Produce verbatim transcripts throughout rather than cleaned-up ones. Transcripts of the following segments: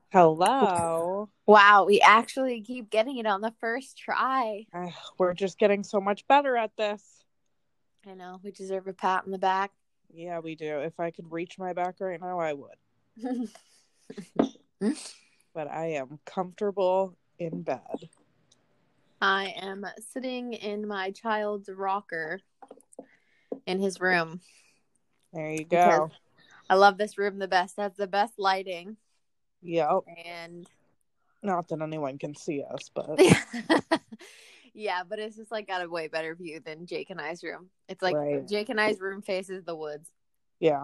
Hello. Wow, we actually keep getting it on the first try. Uh, we're just getting so much better at this. I know, we deserve a pat on the back. Yeah, we do. If I could reach my back right now, I would. But I am comfortable in bed. I am sitting in my child's rocker in his room. There you Because go. I love this room the best. It has the best lighting. Yep. And Not that anyone can see us, but yeah, but it's just like got a way better view than Jake and I's room. It's like right. Jake and I's room faces the woods. Yeah.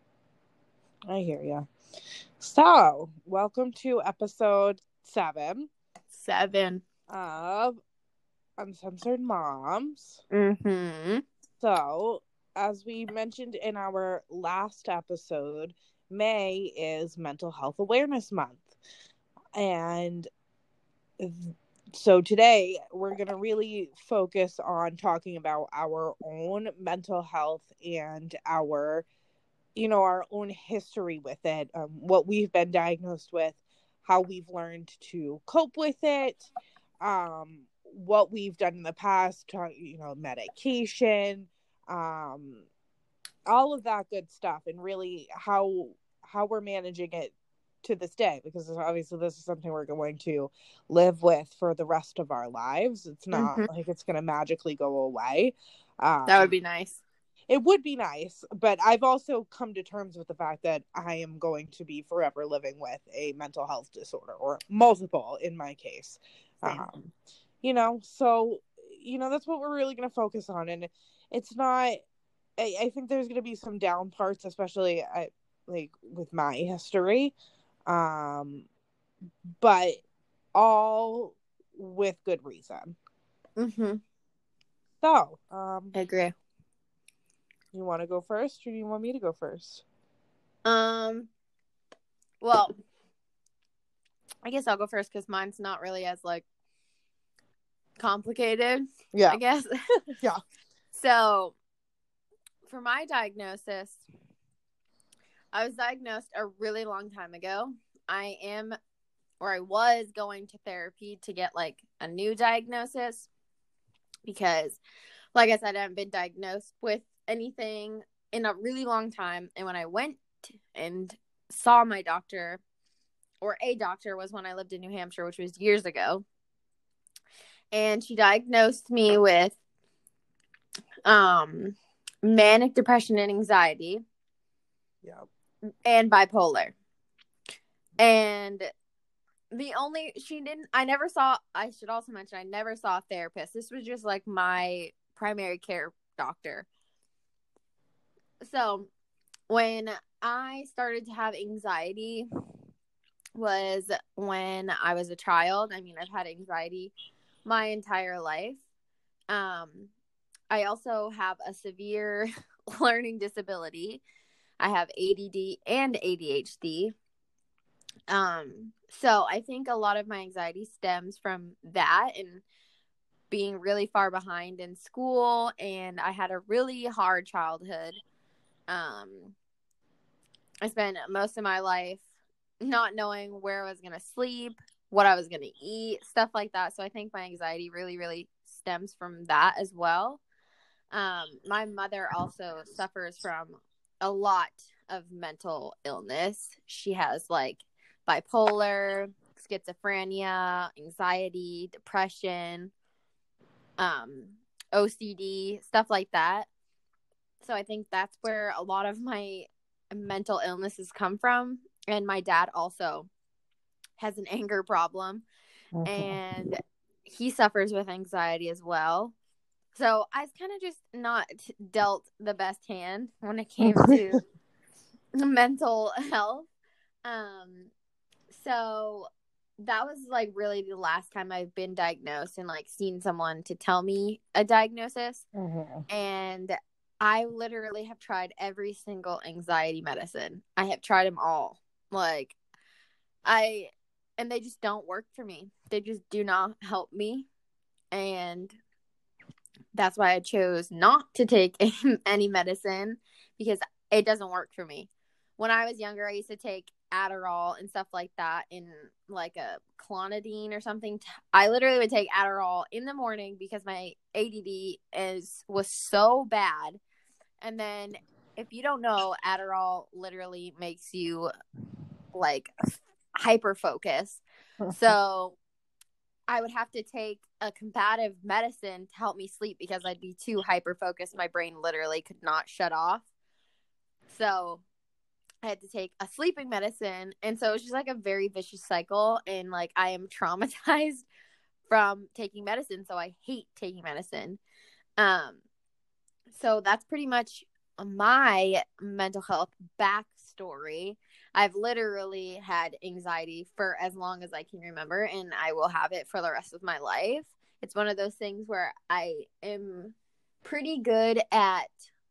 I hear ya. So, welcome to episode seven Seven. of Uncensored Moms. Mm-hmm. So, as we mentioned in our last episode, May is Mental Health Awareness Month. And so today we're going to really focus on talking about our own mental health and our, you know, our own history with it, um, what we've been diagnosed with, how we've learned to cope with it, um, what we've done in the past, you know, medication, um, all of that good stuff, and really how how we're managing it to this day, because obviously this is something we're going to live with for the rest of our lives. It's not Mm-hmm. like it's going to magically go away. Um, That would be nice. it would be nice, but I've also come to terms with the fact that I am going to be forever living with a mental health disorder, or multiple in my case. Um, you know, so, you know, that's what we're really going to focus on. And it's not, I, I think there's going to be some down parts, especially at, like with my history. Um, but all with good reason. Mm-hmm. So, um, I agree. you want to go first, or do you want me to go first? Um, well, I guess I'll go first because mine's not really as like complicated. Yeah. I guess. Yeah. So, for my diagnosis, I was diagnosed a really long time ago. I am, or I was going to therapy to get like a new diagnosis because, like I said, I haven't been diagnosed with anything in a really long time. And when I went and saw my doctor, or a doctor, was when I lived in New Hampshire, which was years ago. And she diagnosed me with um, manic depression and anxiety. Yeah. And bipolar. And the only, she didn't, I never saw, I should also mention, I never saw a therapist. This was just like my primary care doctor. So when I started to have anxiety was when I was a child. I mean, I've had anxiety my entire life. Um, I also have a severe learning disability. I have A D D and A D H D. Um, so I think a lot of my anxiety stems from that and being really far behind in school. And I had a really hard childhood. Um, I spent most of my life not knowing where I was going to sleep, what I was going to eat, stuff like that. So I think my anxiety really, really stems from that as well. Um, my mother also suffers from a lot of mental illness. She has like bipolar, schizophrenia, anxiety, depression, um, O C D, stuff like that. So I think that's where a lot of my mental illnesses come from. And my dad also has an anger problem, Mm-hmm. and he suffers with anxiety as well. So I was kind of just not dealt the best hand when it came to mental health. Um, so that was like really the last time I've been diagnosed and like seen someone to tell me a diagnosis. Mm-hmm. And I literally have tried every single anxiety medicine. I have tried them all. Like I, and they just don't work for me. They just do not help me. And that's why I chose not to take any medicine, because it doesn't work for me. When I was younger, I used to take Adderall and stuff like that in like a clonidine or something. I literally would take Adderall in the morning because my A D D is was so bad. And then if you don't know, Adderall literally makes you like hyper focus. So I would have to take a combative medicine to help me sleep because I'd be too hyper focused. My brain literally could not shut off. So I had to take a sleeping medicine. And so it was just like a very vicious cycle. And like I am traumatized from taking medicine. So I hate taking medicine. Um, so that's pretty much my mental health backstory. I've literally had anxiety for as long as I can remember, and I will have it for the rest of my life. It's one of those things where I am pretty good at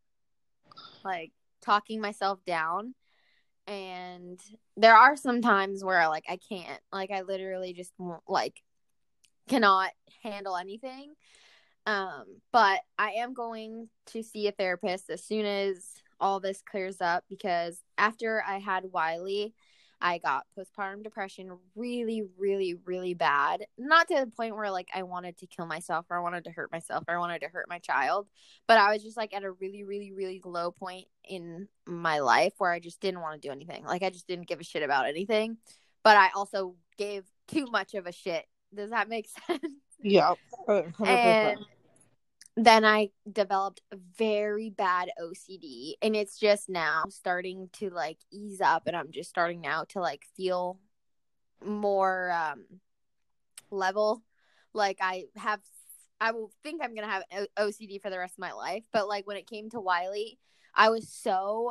like talking myself down, and there are some times where like I can't, like I literally just won't, like cannot handle anything. Um, but I am going to see a therapist as soon as all this clears up, because after I had Wiley, I got postpartum depression really, really, really bad. Not to the point where like I wanted to kill myself or I wanted to hurt myself or I wanted to hurt my child, but I was just like at a really, really, really low point in my life where I just didn't want to do anything. Like I just didn't give a shit about anything, but I also gave too much of a shit. Does that make sense? Yeah. one hundred percent. And then I developed very bad O C D, and it's just now starting to like ease up, and I'm just starting now to like feel more um, level. Like I have, I will think I'm going to have O C D for the rest of my life. But like when it came to Wiley, I was so,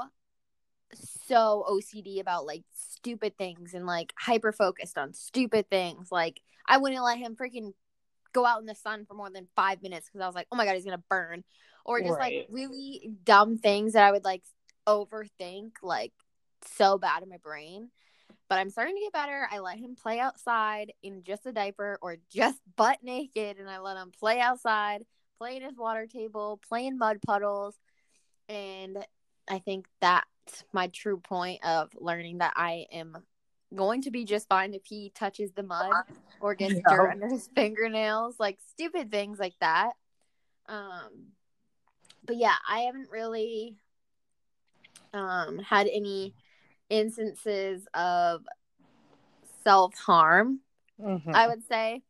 so O C D about like stupid things and like hyper focused on stupid things. Like I wouldn't let him freaking go out in the sun for more than five minutes because I was like, oh my God, he's going to burn. Or just right. like really dumb things that I would like overthink like so bad in my brain. But I'm starting to get better. I let him play outside in just a diaper or just butt naked, and I let him play outside, play in his water table, play in mud puddles. And I think that's my true point of learning that I am going to be just fine if he touches the mud or gets yeah. dirt under his fingernails, like stupid things like that. Um, but yeah, I haven't really um, had any instances of self-harm, mm-hmm. I would say.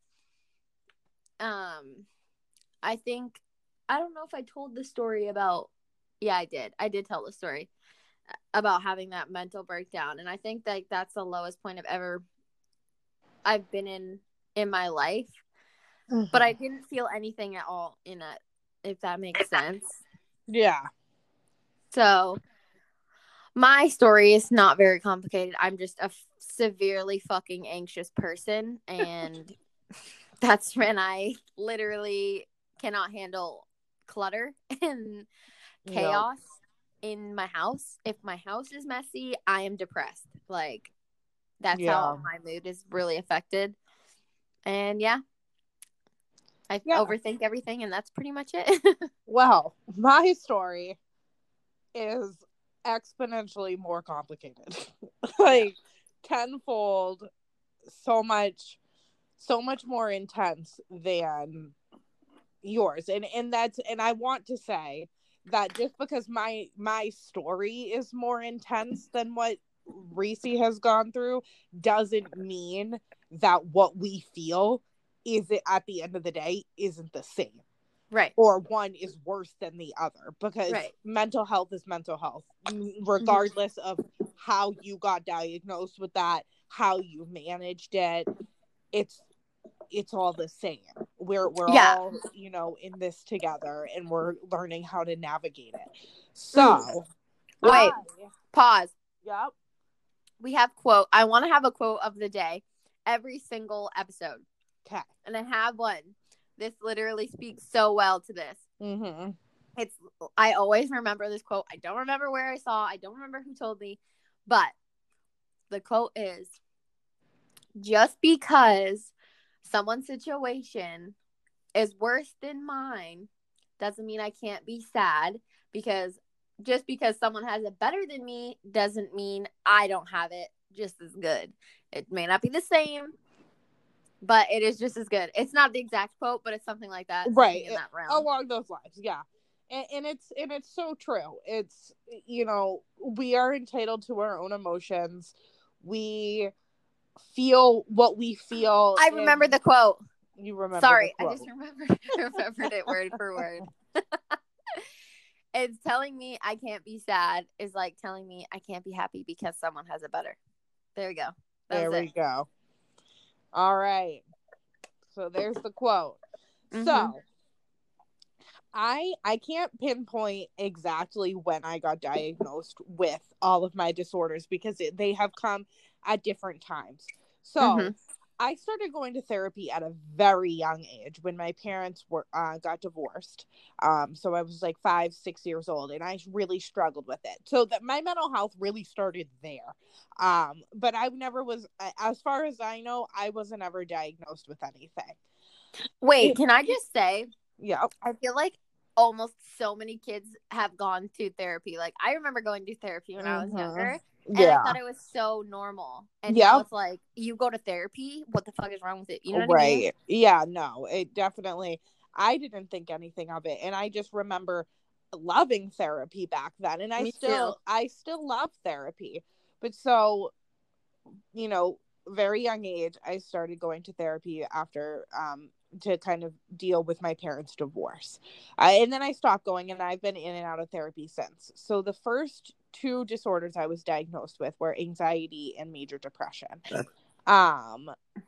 Um, I think, I don't know if I told the story about, yeah, I did. I did tell the story about having that mental breakdown. And I think that that's the lowest point I've ever, I've been in, in my life. Mm-hmm. But I didn't feel anything at all in it, if that makes sense. Yeah. So my story is not very complicated. I'm just a f- severely fucking anxious person. And that's when I literally cannot handle clutter and chaos no. in my house. If my house is messy, I am depressed. Like, that's yeah. how my mood is really affected. And yeah, I yeah. overthink everything, and that's pretty much it. Well, my story is exponentially more complicated. Like tenfold, so much so much more intense than yours. And and that's and I want to say that just because my my story is more intense than what Reese has gone through doesn't mean that what we feel is it at the end of the day isn't the same. Right. Or one is worse than the other, because right. mental health is mental health, regardless mm-hmm. of how you got diagnosed with that, how you managed it. It's it's all the same. We're we're yeah. all, you know, in this together, and we're learning how to navigate it. So, mm. wait, I, pause. Yep. We have quote. I want to have a quote of the day every single episode. Okay. And I have one. This literally speaks so well to this. Mm-hmm. It's. I always remember this quote. I don't remember where I saw. I don't remember who told me. But the quote is, just because someone's situation is worse than mine doesn't mean I can't be sad, because just because someone has it better than me doesn't mean I don't have it just as good. It may not be the same, but it is just as good. It's not the exact quote, but it's something like that. Right. In that realm. Along those lines. Yeah. And, and it's, and it's so true. It's, you know, we are entitled to our own emotions. We feel what we feel. I remember the quote. You remember Sorry, the quote. I just remembered, remembered it word for word. It's telling me I can't be sad is like telling me I can't be happy because someone has it better. There we go. That there we it. go. All right. So there's the quote. Mm-hmm. So I I can't pinpoint exactly when I got diagnosed with all of my disorders because it, they have come at different times. So mm-hmm. I started going to therapy at a very young age when my parents were uh, got divorced. Um, so I was like five, six years old, and I really struggled with it. So that my mental health really started there. Um, but I never was, as far as I know, I wasn't ever diagnosed with anything. Wait, it, can I just say? Yeah, I feel like almost so many kids have gone to therapy. Like I remember going to therapy when mm-hmm. I was younger. And yeah. I thought it was so normal. And yep. now it's like, you go to therapy? What the fuck is wrong with it? You know what right. I mean? Yeah, no, it definitely, I didn't think anything of it. And I just remember loving therapy back then. And I Me still, too. I still love therapy. But so, you know, very young age, I started going to therapy after, um, to kind of deal with my parents' divorce. Uh, and then I stopped going, and I've been in and out of therapy since. So the first two disorders I was diagnosed with were anxiety and major depression. Um,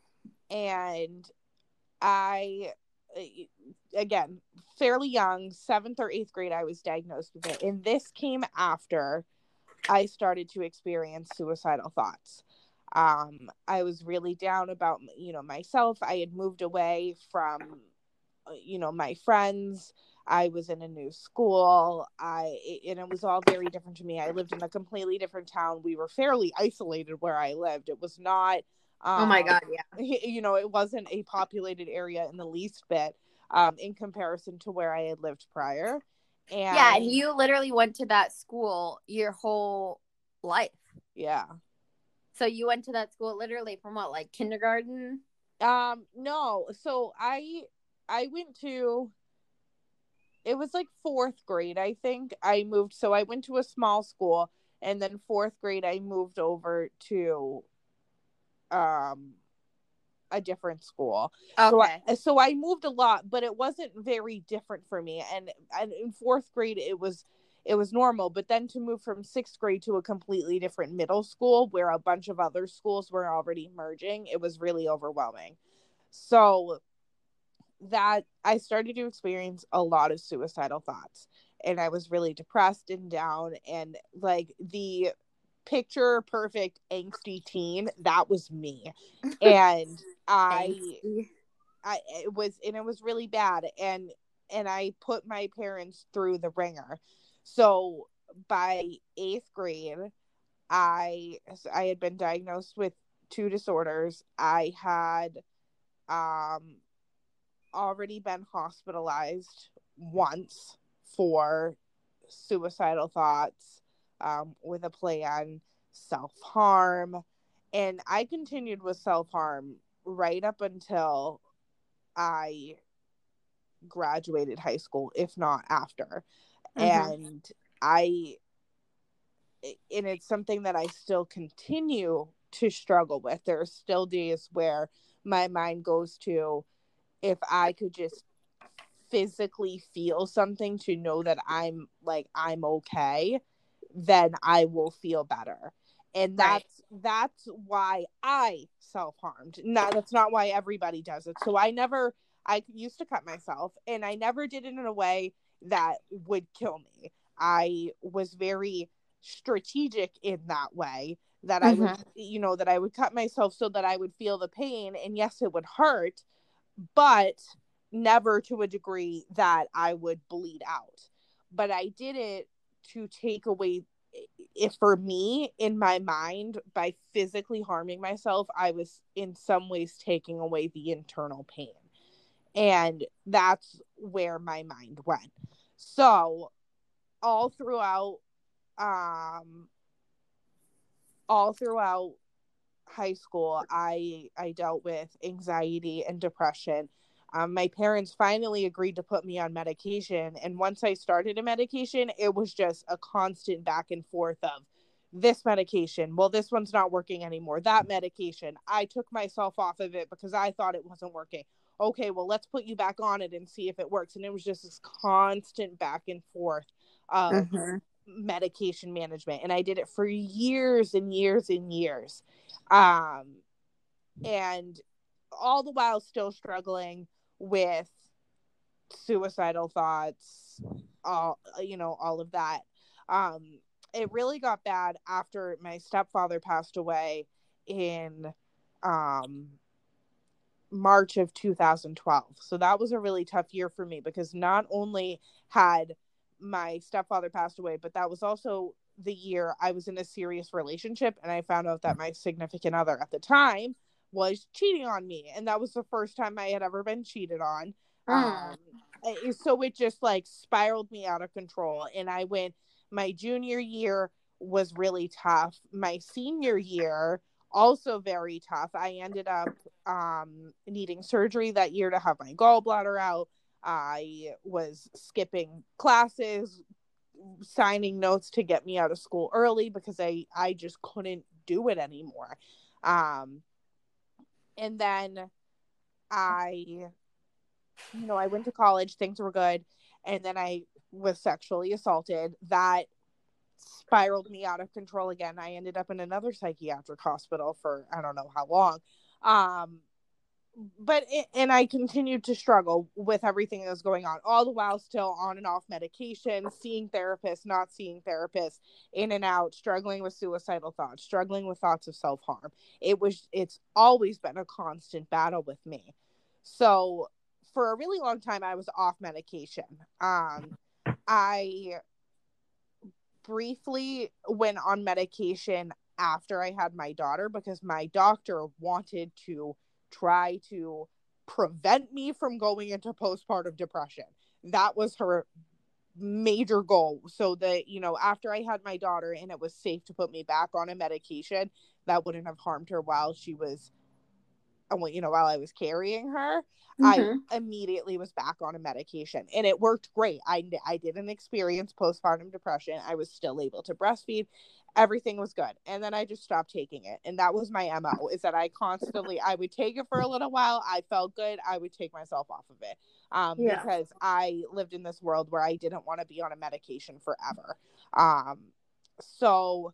and I, again, fairly young, seventh or eighth grade, I was diagnosed with it. And this came after I started to experience suicidal thoughts. Um, I was really down about, you know, myself. I had moved away from, you know, my friends. I was in a new school. I, and it was all very different to me. I lived in a completely different town. We were fairly isolated where I lived. It was not, um, oh my God, yeah. You know, it wasn't a populated area in the least bit, um, in comparison to where I had lived prior. And yeah. And you literally went to that school your whole life. Yeah. So you went to that school literally from what, like kindergarten? Um, no. So I, I went to, it was like fourth grade, I think. I moved, so I went to a small school, and then fourth grade, I moved over to, um, a different school. Okay. So I, so I moved a lot, but it wasn't very different for me. And, and in fourth grade, it was, it was normal, but then to move from sixth grade to a completely different middle school where a bunch of other schools were already merging, it was really overwhelming. So that I started to experience a lot of suicidal thoughts, and I was really depressed and down, and like the picture perfect angsty teen, that was me. And I, I, it was, and it was really bad. And, and I put my parents through the ringer. So by eighth grade, I I had been diagnosed with two disorders. I had um already been hospitalized once for suicidal thoughts, um, with a plan, self-harm, and I continued with self-harm right up until I graduated high school, if not after. Mm-hmm. And I, and it's something that I still continue to struggle with. There are still days where my mind goes to, if I could just physically feel something to know that I'm like, I'm okay, then I will feel better. And that's, right. that's why I self-harmed. No, that's not why everybody does it. So I never, I used to cut myself, and I never did it in a way that would kill me. I was very strategic in that way, that mm-hmm. I would, you know, that I would cut myself so that I would feel the pain. And yes, it would hurt, but never to a degree that I would bleed out. But I did it to take away, if for me, in my mind, by physically harming myself, I was in some ways taking away the internal pain. And that's where my mind went. So all throughout, um, all throughout high school, I I dealt with anxiety and depression. Um, my parents finally agreed to put me on medication, and once I started a medication, it was just a constant back and forth of this medication. Well, this one's not working anymore. That medication, I took myself off of it because I thought it wasn't working. Okay, well, let's put you back on it and see if it works. And it was just this constant back and forth of Mm-hmm. medication management, and I did it for years and years and years, um and all the while still struggling with suicidal thoughts, all you know all of that. um it really got bad after my stepfather passed away in um March of two thousand twelve. So that was a really tough year for me because not only had my stepfather passed away, but that was also the year I was in a serious relationship, and I found out that my significant other at the time was cheating on me, and that was the first time I had ever been cheated on. Mm. Um, so it just like spiraled me out of control, and I went. My junior year was really tough. My senior year also very tough. I ended up um, needing surgery that year to have my gallbladder out. I was skipping classes, signing notes to get me out of school early because I, I just couldn't do it anymore. Um, and then I, you know, I went to college, things were good. And then I was sexually assaulted. That spiraled me out of control again. I ended up in another psychiatric hospital for I don't know how long. Um, but it, and I continued to struggle with everything that was going on, all the while still on and off medication, seeing therapists, not seeing therapists, in and out, struggling with suicidal thoughts, struggling with thoughts of self-harm. It was it's always been a constant battle with me. So for a really long time I was off medication. Um, I briefly went on medication after I had my daughter because my doctor wanted to try to prevent me from going into postpartum depression. That was her major goal. So that, you know, after I had my daughter and it was safe to put me back on a medication that wouldn't have harmed her while she was you know, while I was carrying her, mm-hmm. I immediately was back on a medication, and it worked great. I, I didn't experience postpartum depression. I was still able to breastfeed. Everything was good. And then I just stopped taking it. And that was my M O, is that I constantly, I would take it for a little while. I felt good. I would take myself off of it um, yeah. because I lived in this world where I didn't want to be on a medication forever. Um, so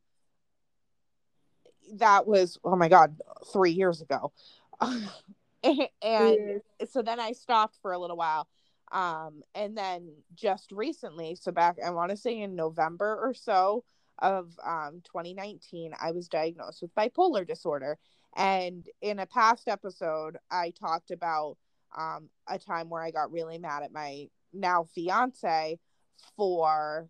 that was, oh my God, three years ago. and yeah. So then I stopped for a little while. Um, and then just recently, so back, I want to say in November or so of um, twenty nineteen, I was diagnosed with bipolar disorder. And in a past episode, I talked about um, a time where I got really mad at my now fiance for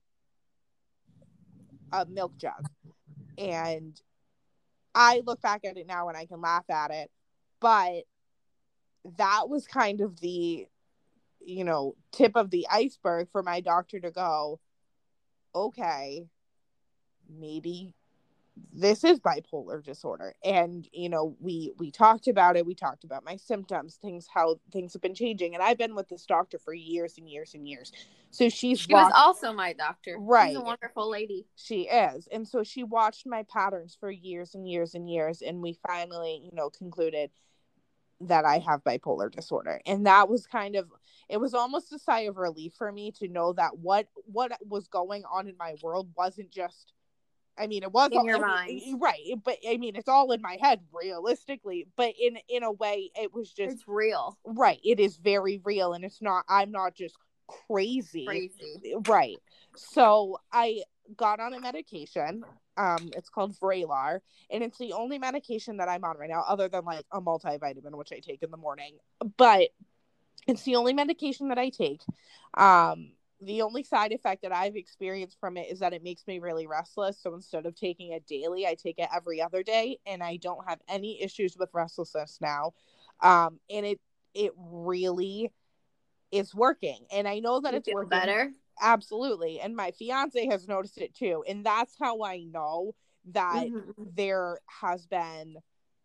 a milk jug. And I look back at it now and I can laugh at it. But that was kind of the, you know, tip of the iceberg for my doctor to go, okay, maybe this is bipolar disorder. And, you know, we, we talked about it. We talked about my symptoms, things, how things have been changing. And I've been with this doctor for years and years and years. So she's She watched, was also my doctor. Right. She's a wonderful lady. She is. And so she watched my patterns for years and years and years. And we finally, you know, concluded that I have bipolar disorder. And that was kind of, it was almost a sigh of relief for me to know that what, what was going on in my world wasn't just, I mean, it was in all, your I mind. mean, right. But I mean, it's all in my head realistically, but in, in a way it was just, it's real. Right. It is very real. And it's not, I'm not just crazy. Crazy. Right. So I got on a medication. Um, it's called Vraylar, and it's the only medication that I'm on right now, other than like a multivitamin, which I take in the morning. But it's the only medication that I take. Um, the only side effect that I've experienced from it is that it makes me really restless. So instead of taking it daily, I take it every other day, and I don't have any issues with restlessness now. Um, and it it really is working, and I know that you it's feel working better. Absolutely. And my fiance has noticed it too. And that's how I know that mm-hmm. there has been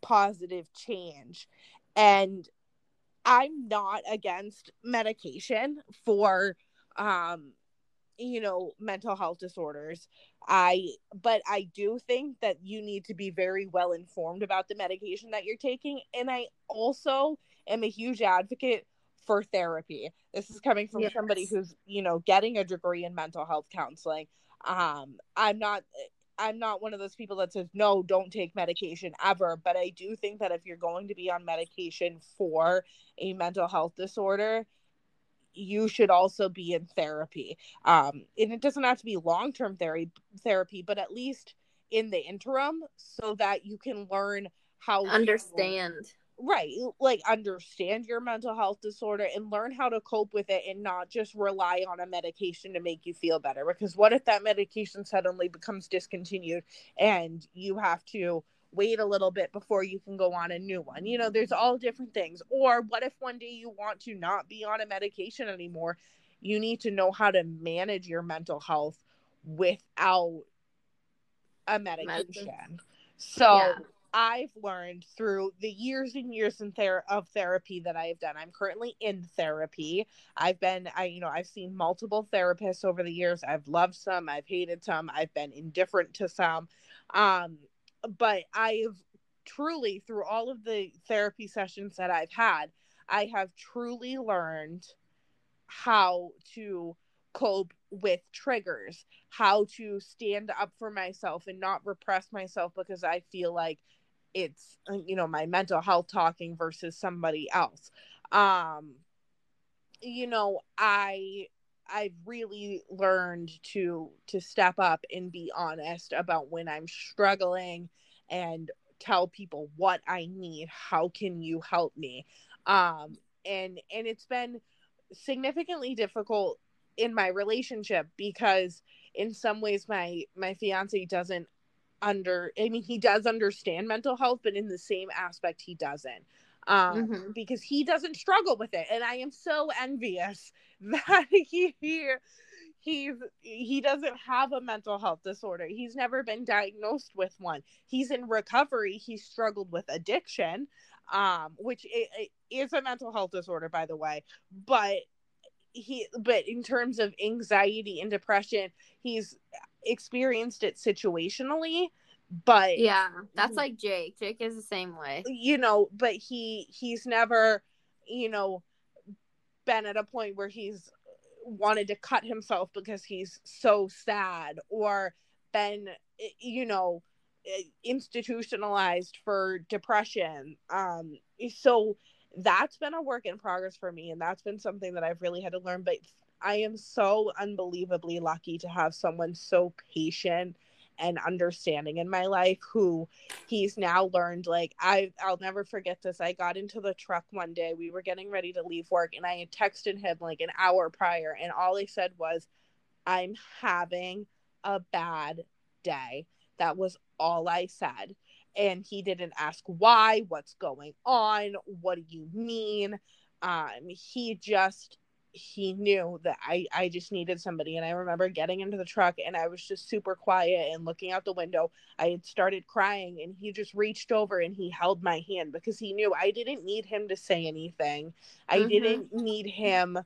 positive change. And I'm not against medication for, um, you know, mental health disorders. I, but I do think that you need to be very well informed about the medication that you're taking. And I also am a huge advocate for therapy. This is coming from Yes. somebody who's, you know, getting a degree in mental health counseling. Um, I'm not, I'm not one of those people that says, no, don't take medication ever. But I do think that if you're going to be on medication for a mental health disorder, you should also be in therapy. Um, and it doesn't have to be long-term therapy, therapy, but at least in the interim, so that you can learn how Understand. to, right, like understand your mental health disorder and learn how to cope with it and not just rely on a medication to make you feel better. Because what if that medication suddenly becomes discontinued and you have to wait a little bit before you can go on a new one? You know, there's all different things. Or what if one day you want to not be on a medication anymore? You need to know how to manage your mental health without a medication. Medicine. So Yeah. I've learned through the years and years in ther- of therapy that I've done. I'm currently in therapy. I've been, I, you know, I've seen multiple therapists over the years. I've loved some, I've hated some, I've been indifferent to some. Um, but I've truly, through all of the therapy sessions that I've had, I have truly learned how to cope with triggers, how to stand up for myself and not repress myself because I feel like it's, you know, my mental health talking versus somebody else. Um, you know, I I've really learned to to step up and be honest about when I'm struggling and tell people what I need. How can you help me? Um, and and it's been significantly difficult in my relationship because in some ways my my fiance doesn't under I mean he does understand mental health, but in the same aspect he doesn't, um Mm-hmm. because he doesn't struggle with it, and I am so envious that he he's he doesn't have a mental health disorder. He's never been diagnosed with one. He's in recovery. He struggled with addiction, um which is a mental health disorder, by the way. But he but in terms of anxiety and depression, he's experienced it situationally, but Yeah, that's like Jake. Jake is the same way. you know, but he he's never, you know, been at a point where he's wanted to cut himself because he's so sad, or been, you know, institutionalized for depression. Um so that's been a work in progress for me, and that's been something that I've really had to learn. But I am so unbelievably lucky to have someone so patient and understanding in my life, who he's now learned, like, I, I'll never forget this. I got into the truck one day. We were getting ready to leave work, and I had texted him like an hour prior, and all he said was, I'm having a bad day. That was all I said. And he didn't ask why, what's going on, what do you mean? Um, he just he knew that I, I just needed somebody. And I remember getting into the truck, and I was just super quiet and looking out the window. I had started crying, and he just reached over and he held my hand because he knew I didn't need him to say anything. I Mm-hmm. didn't need him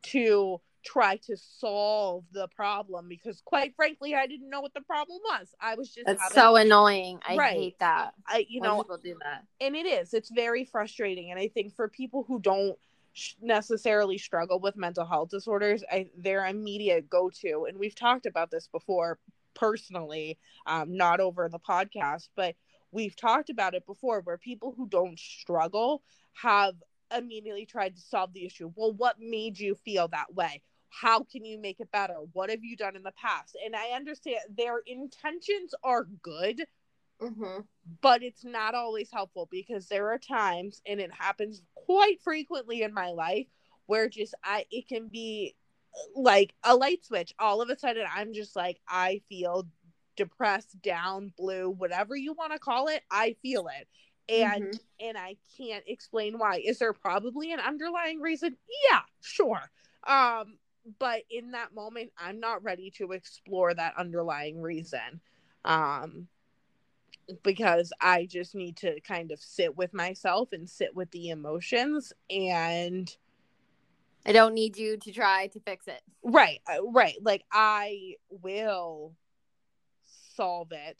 to try to solve the problem, because quite frankly, I didn't know what the problem was. I was just That's having, so annoying. I right. hate that. I, you when know, people do that. And it is, it's very frustrating. And I think for people who don't sh- necessarily struggle with mental health disorders, I, their immediate go-to, and we've talked about this before personally, um, not over the podcast, but we've talked about it before, where people who don't struggle have immediately tried to solve the issue. Well, what made you feel that way? How can you make it better? What have you done in the past? And I understand their intentions are good, Mm-hmm. but it's not always helpful, because there are times, and it happens quite frequently in my life, where just I it can be like a light switch. All of a sudden, I'm just like, I feel depressed, down, blue, whatever you want to call it. I feel it. And mm-hmm. and I can't explain why. Is there probably an underlying reason? Yeah, sure. Um, but in that moment, I'm not ready to explore that underlying reason. Um, because I just need to kind of sit with myself and sit with the emotions, and I don't need you to try to fix it. Right, right. Like, I will solve it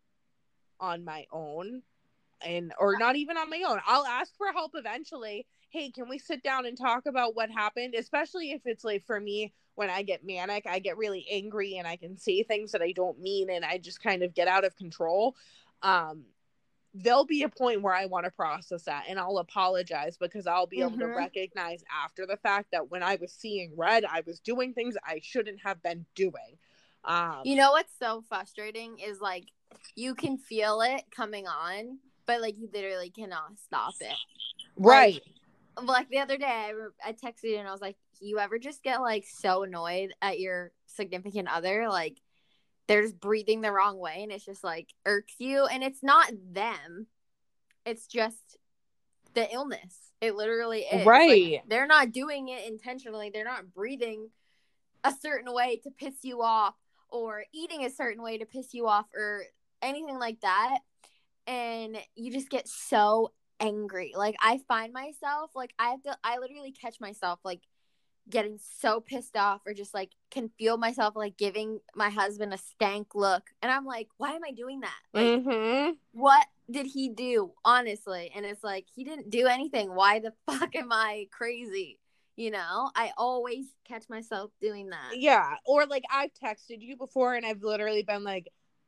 on my own, and or not even on my own. I'll ask for help eventually. Hey, can we sit down and talk about what happened? Especially if it's like, for me, when I get manic, I get really angry and I can say things that I don't mean, and I just kind of get out of control. Um, there'll be a point where I want to process that, and I'll apologize, because I'll be able Mm-hmm. to recognize after the fact that when I was seeing red, I was doing things I shouldn't have been doing. Um, you know what's so frustrating is, like, you can feel it coming on, but, like, you literally cannot stop it. Right. Like, like the other day, I, I texted you and I was like, you ever just get, like, so annoyed at your significant other? Like, they're just breathing the wrong way, and it's just, like, irks you. And it's not them. It's just the illness. It literally is. Right. Like, they're not doing it intentionally. They're not breathing a certain way to piss you off, or eating a certain way to piss you off, or anything like that. And you just get so angry. Like, I find myself, like, I have to, I literally catch myself, like, getting so pissed off, or just, like, can feel myself, like, giving my husband a stank look. And I'm like, why am I doing that? Like, mm-hmm. what did he do, honestly? And it's like, he didn't do anything. Why the fuck am I crazy? You know, I always catch myself doing that. Yeah. Or, like, I've texted you before, and I've literally been like,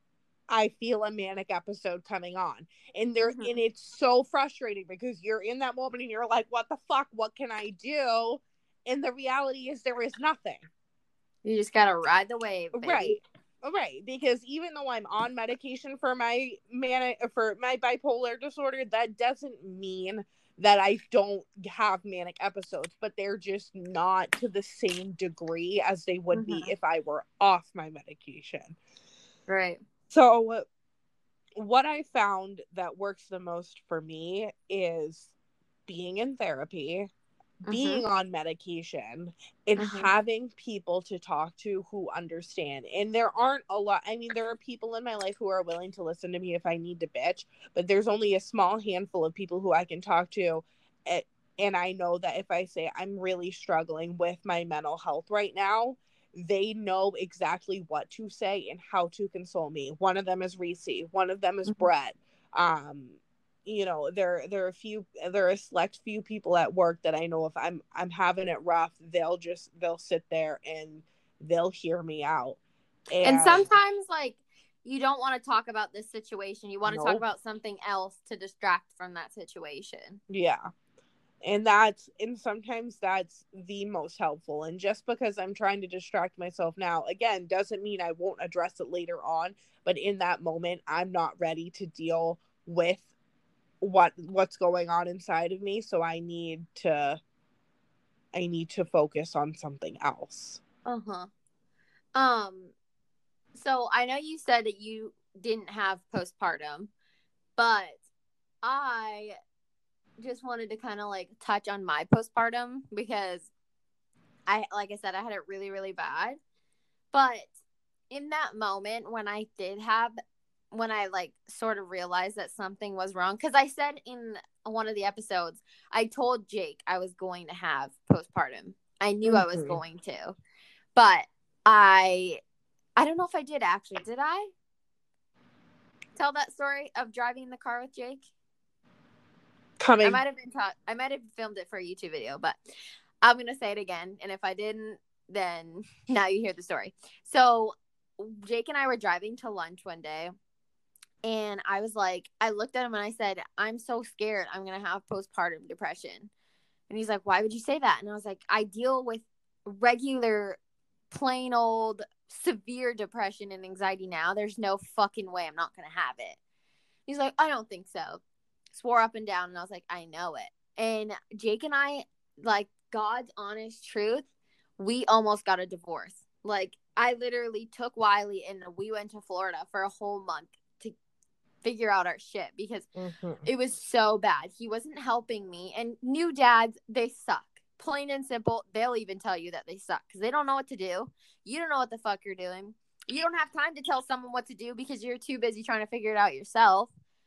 I feel a manic episode coming on. And there, Mm-hmm. and it's so frustrating, because you're in that moment and you're like, what the fuck? What can I do? And the reality is, there is nothing. You just gotta ride the wave, baby. Right. Right. Because even though I'm on medication for my manic, for my bipolar disorder, that doesn't mean that I don't have manic episodes, but they're just not to the same degree as they would Mm-hmm. be if I were off my medication. Right. So what I found that works the most for me is being in therapy, Mm-hmm. being on medication, and Mm-hmm. having people to talk to who understand. And there aren't a lot. I mean, there are people in my life who are willing to listen to me if I need to bitch, but there's only a small handful of people who I can talk to. And I know that if I say I'm really struggling with my mental health right now, they know exactly what to say and how to console me. One of them is Reese. One of them is Mm-hmm. Brett. Um, you know, there there are a few there are a select few people at work that I know if I'm I'm having it rough, they'll just they'll sit there and they'll hear me out. And, and sometimes, like, you don't want to talk about this situation. You want to nope. talk about something else to distract from that situation. Yeah. And that's, and sometimes that's the most helpful. And just because I'm trying to distract myself now, again, doesn't mean I won't address it later on. But in that moment, I'm not ready to deal with what what's going on inside of me. So I need to, I need to focus on something else. Uh-huh. Um, so I know you said that you didn't have postpartum, but I just wanted to kind of, like, touch on my postpartum, because I, like I said, I had it really, really bad. But in that moment when I did have, when I, like, sort of realized that something was wrong, because I said in one of the episodes, I told Jake I was going to have postpartum. I knew mm-hmm. I was going to, but I, I don't know if I did actually. Did I tell that story of driving in the car with Jake? Coming. I might have been taught. I might have filmed it for a YouTube video, but I'm gonna say it again. And if I didn't, then now you hear the story. So Jake and I were driving to lunch one day, and I was like, I looked at him and I said, "I'm so scared. I'm gonna have postpartum depression." And he's like, "Why would you say that?" And I was like, "I deal with regular, plain old, severe depression and anxiety now. There's no fucking way I'm not gonna have it." He's like, "I don't think so." Swore up and down, and I was like, I know it. And Jake and I, like, God's honest truth, we almost got a divorce. Like, I literally took Wiley and we went to Florida for a whole month to figure out our shit, because mm-hmm. it was so bad. He wasn't helping me, and new dads, they suck. Plain and simple. They'll even tell you that they suck because they don't know what to do. You don't know what the fuck you're doing. you don't have time to tell someone what to do because you're too busy trying to figure it out yourself.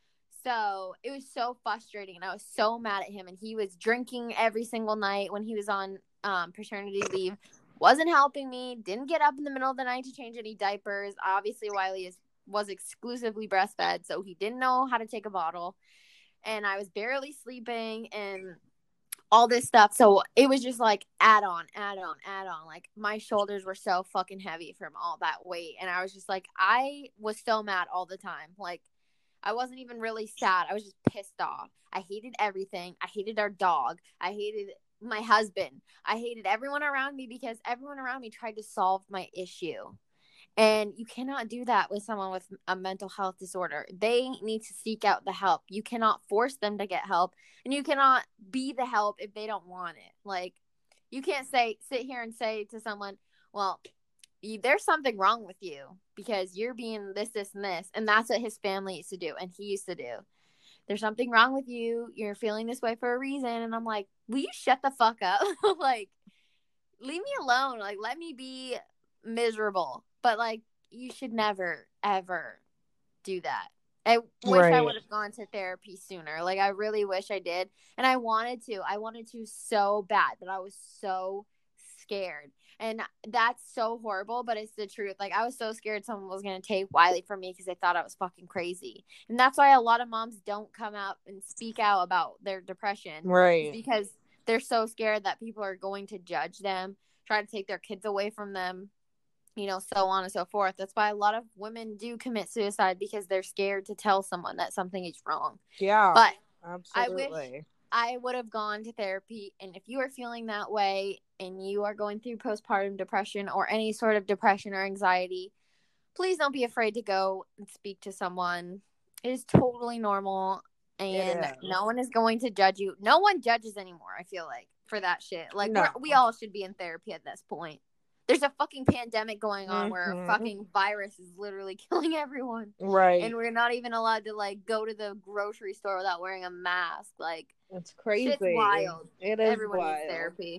So it was so frustrating, and I was so mad at him. And he was drinking every single night when he was on um, paternity leave. Wasn't helping me. Didn't get up in the middle of the night to change any diapers. Obviously, Wiley is, was exclusively breastfed, so he didn't know how to take a bottle. And I was barely sleeping and all this stuff. So it was just like add on, add on, add on. Like my shoulders were so fucking heavy from all that weight. And I was just like, I was so mad all the time. Like, I wasn't even really sad. I was just pissed off. I hated everything. I hated our dog. I hated my husband. I hated everyone around me because everyone around me tried to solve my issue. And you cannot do that with someone with a mental health disorder. They need to seek out the help. You cannot force them to get help. And you cannot be the help if they don't want it. Like, you can't say, sit here and say to someone, well, you, there's something wrong with you because you're being this, this, and this. And that's what his family used to do. And he used to do. There's something wrong with you. You're feeling this way for a reason. And I'm like, will you shut the fuck up? Like, leave me alone. Like, let me be miserable. But, like, you should never, ever do that. I wish right. I would have gone to therapy sooner. Like, I really wish I did. And I wanted to. I wanted to so bad, but I was so scared. And that's so horrible, but it's the truth. Like, I was so scared someone was going to take Wiley from me because they thought I was fucking crazy. And that's why a lot of moms don't come out and speak out about their depression. Right. Because they're so scared that people are going to judge them, try to take their kids away from them, you know, so on and so forth. That's why a lot of women do commit suicide because they're scared to tell someone that something is wrong. Yeah, but absolutely. I wish I would have gone to therapy. And if you are feeling that way and you are going through postpartum depression or any sort of depression or anxiety, please don't be afraid to go and speak to someone. It is totally normal, and no one is going to judge you. No one judges anymore, I feel like, for that shit. Like, no. we're, we all should be in therapy at this point. There's a fucking pandemic going on mm-hmm. where a fucking virus is literally killing everyone. Right. And we're not even allowed to, like, go to the grocery store without wearing a mask. Like, it's crazy. Shit's wild. It is Everyone wild. needs therapy.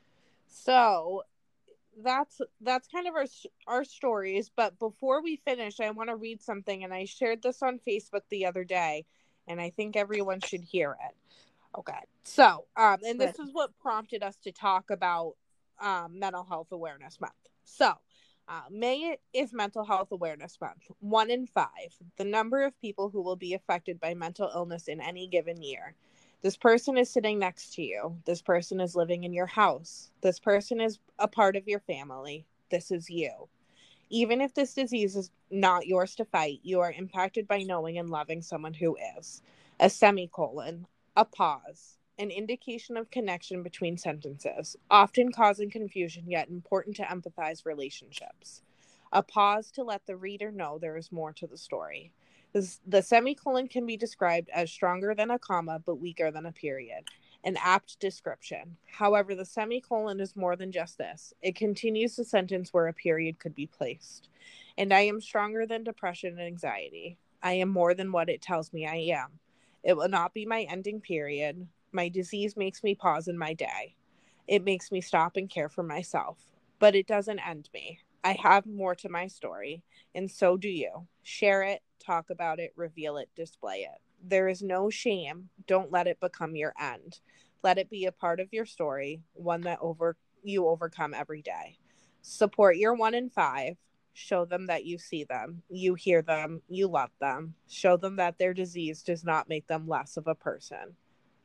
So, that's that's kind of our, our stories. But before we finish, I want to read something. And I shared this on Facebook the other day. And I think everyone should hear it. Okay. So, um, and this is what prompted us to talk about Um, Mental Health Awareness Month. So, uh, May is Mental Health Awareness Month. One in five, the number of people who will be affected by mental illness in any given year. This person is sitting next to you. This person is living in your house. This person is a part of your family. This is you. Even if this disease is not yours to fight, you are impacted by knowing and loving someone who is. A semicolon, a pause. An indication of connection between sentences, often causing confusion, yet important to empathize relationships. A pause to let the reader know there is more to the story. This, the semicolon can be described as stronger than a comma, but weaker than a period. An apt description. However, the semicolon is more than just this. It continues the sentence where a period could be placed. And I am stronger than depression and anxiety. I am more than what it tells me I am. It will not be my ending period. My disease makes me pause in my day. It makes me stop and care for myself. But it doesn't end me. I have more to my story, and so do you. Share it, talk about it, reveal it, display it. There is no shame. Don't let it become your end. Let it be a part of your story, one that over you overcome every day. Support your one in five. Show them that you see them, you hear them, you love them. Show them that their disease does not make them less of a person.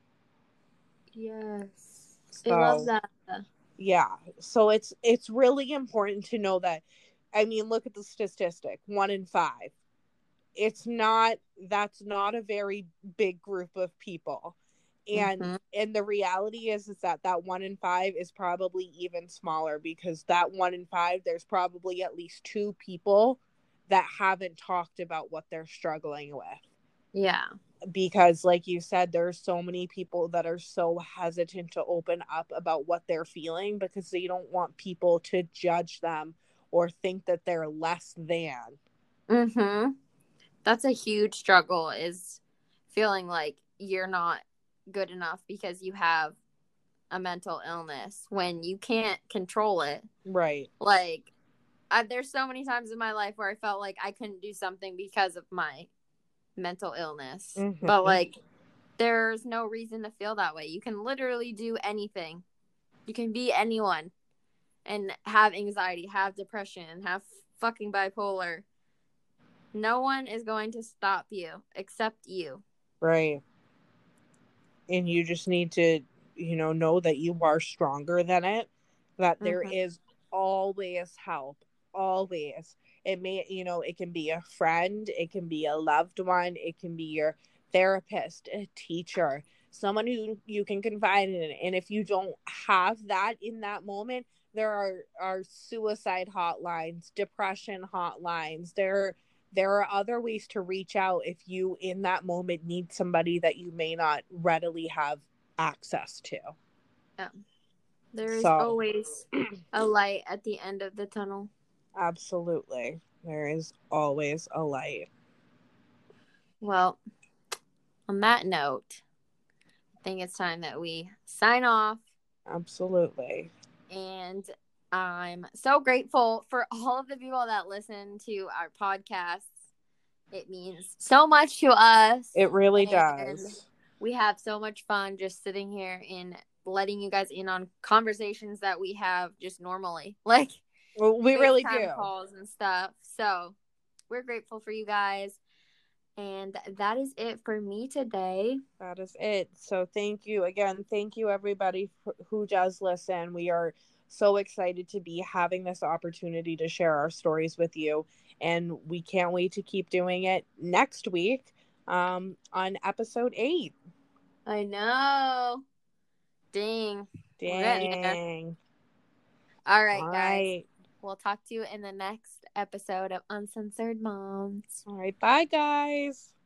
Yes. So, I love that. Yeah. So it's it's really important to know that, I mean, look at the statistic, one in five. It's not, that's not a very big group of people. And mm-hmm. and the reality is, is that that one in five is probably even smaller, because that one in five, there's probably at least two people that haven't talked about what they're struggling with. Yeah. Because like you said, there's so many people that are so hesitant to open up about what they're feeling because they don't want people to judge them or think that they're less than. Mm-hmm. That's a huge struggle, is feeling like you're not good enough because you have a mental illness when you can't control it. Right. Like, I, there's so many times in my life where I felt like I couldn't do something because of my mental illness. Mm-hmm. But like, there's no reason to feel that way. You can literally do anything. You can be anyone and have anxiety, have depression, have fucking bipolar. No one is going to stop you except you. Right. And you just need to, you know, know that you are stronger than it, that there mm-hmm. is always help, always. It may, you know, it can be a friend, it can be a loved one, it can be your therapist, a teacher, someone who you can confide in. And if you don't have that in that moment, there are, are suicide hotlines, depression hotlines. There, there are other ways to reach out if you in that moment need somebody that you may not readily have access to. Yeah. There is so, always a light at the end of the tunnel. Absolutely. There is always a light. Well, on that note, I think it's time that we sign off. Absolutely. And I'm so grateful for all of the people that listen to our podcasts. It means so much to us. It really does. We have so much fun just sitting here and letting you guys in on conversations that we have just normally. Like, well, we really do. Calls and stuff. So we're grateful for you guys. And that is it for me today. That is it. So thank you again. Thank you, everybody who does listen. We are so excited to be having this opportunity to share our stories with you. And we can't wait to keep doing it next week um, on episode eight. I know. Dang. Dang. All right, All guys. Right. We'll talk to you in the next episode of Uncensored Moms. All right. Bye, guys.